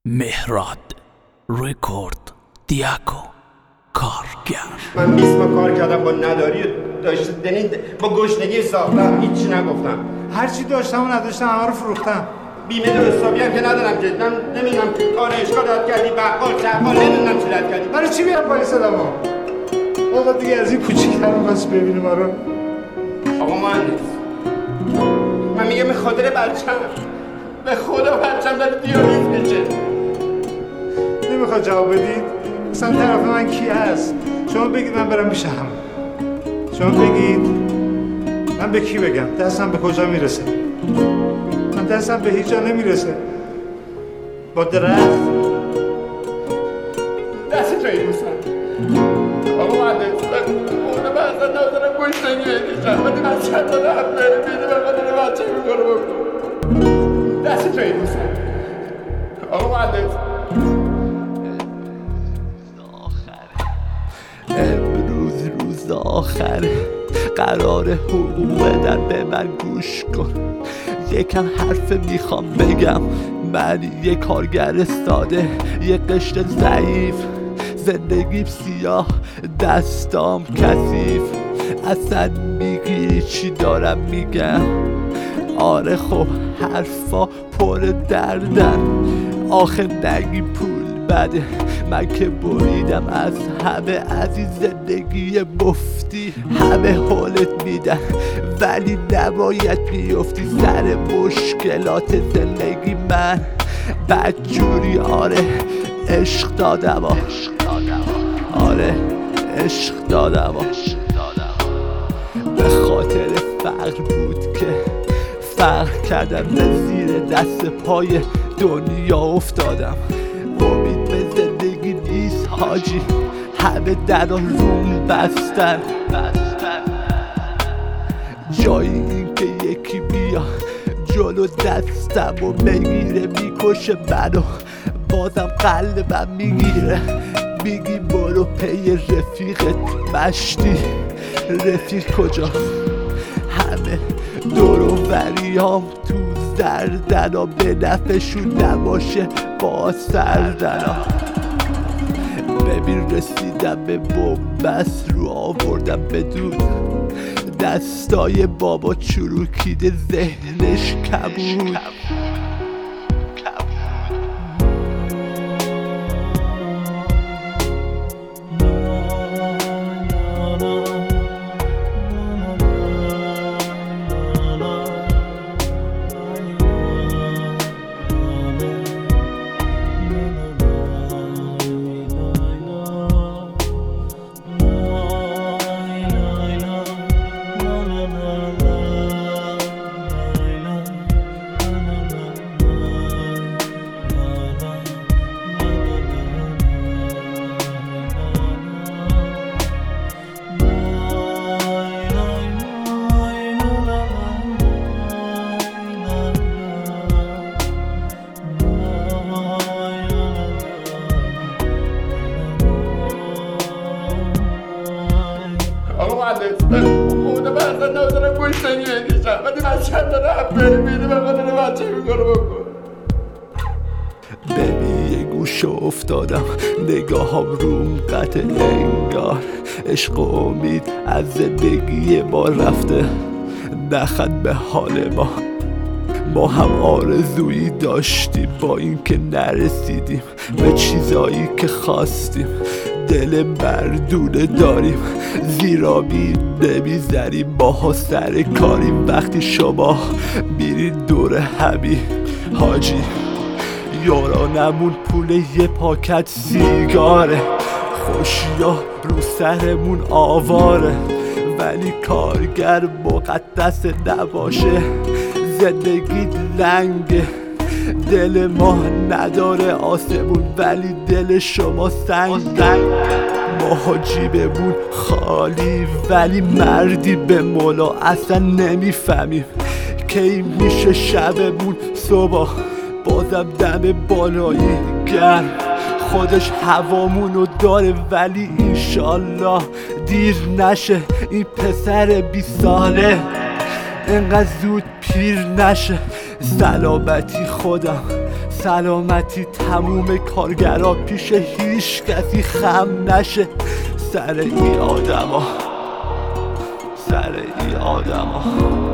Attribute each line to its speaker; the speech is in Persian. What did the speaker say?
Speaker 1: مهراد رکورد دیاکو کارگر.
Speaker 2: من 20 ماه کار کردم با نداری داشت با گشنگی ساختم، هیچی نگفتم.
Speaker 3: هرچی داشتم و نداشتم همه رو فروختم.
Speaker 2: بیمه حسابی هم که ندارم که من نمیدونم آرایشگاه رد کردی، بقال چقال نمیدونم چی رد کردی.
Speaker 3: برای چی بیارم پای صدامو؟ آقا دیگه از این کوچیک‌تر می‌خواست ببینه ما رو.
Speaker 2: آقا مهندس، من میگم به خاطر بچه‌م، به خدا بچه‌م داره دیالیز میشه.
Speaker 3: نمیخواد جواب بدید؟ مثلا طرف من کی هست؟ شما بگید من برم پیش هم. شما بگید من به کی بگم؟ دستم به کجا میرسه؟ من دستم به هیچ جا نمیرسه. با درخت
Speaker 2: دست توی دوستم. آقا مهندس، خدا بحثا نازدارم گوشتنگی بکشم، ولی من چند تا رفت بیده به خاطر بچه میکنه بکن. دست توی دوستم. آقا مهندس،
Speaker 1: امروز روز آخره، قرار حقوق در به من گوش کن. یکم حرف میخوام بگم، من یه کارگر ساده، یه قشر ضعیف، زندگیم سیاه، دستام کثیف. اصلا میگی چی دارم میگم؟ آره خب حرفا پر دردن، آخه نگی پول بده. من که بریدم از همه، از این زندگی مفتی همه حالت میدن، ولی نباید بیفتی سر مشکلات زندگی. من بدجوری آره عشق دادم، آره عشق دادم، به خاطر فقر بود که فرق کردم، به زیر دست پای دنیا افتادم. امید به زندگی نیست حاجی، همه در روم بستن. جایی این که یکی بیا جلو دستم و بگیره، میکشه منو بازم قلبم میگیره. میگی برو پی رفیقت مشتی، رفیق کجا؟ همه دور و بریام تو زردنا، به نفعشون نباشه با سردنا. ببین رسیدم به بومبست، رو آوردم بدون دستای بابا چروکیده، ذهنش کبود.
Speaker 2: خدا بحثا نازدارم گوشتنگی بکشم، ولی من چند تا رفت بیده به خاطر بچه میکنه بکن.
Speaker 1: ببین یه گوشه افتادم، نگاهم روم قطع انگار. عشق و امید از زندگی ما رفته، نخند به حال ما هم آرزویی داشتیم، با این که نرسیدیم به چیزایی که خواستیم. دل مردونه داریم، زیرابی نمیزنیم، ماها سر کاریم. وقتی شما میرین دور همی حاجی، یارانمون پول یه پاکت سیگاره، خوشیا رو سرمون آواره. ولی کارگر مقدس نباشه، زندگی لنگه. دل ما نداره آسمون، ولی دل شما سنگ. ما جیبمون خالی، ولی مردی به مولا اصلا نمیفهمیم کی میشه شبمون صبح. بازم دم بالایی گرم، خودش هوامونو داره، ولی انشالله دیر نشه این پسر 20 ساله انقدر زود پیر نشه. سلامتی خودم سلامتی تموم کارگرا پیش هیچ کسی خم نشه سر ای آدما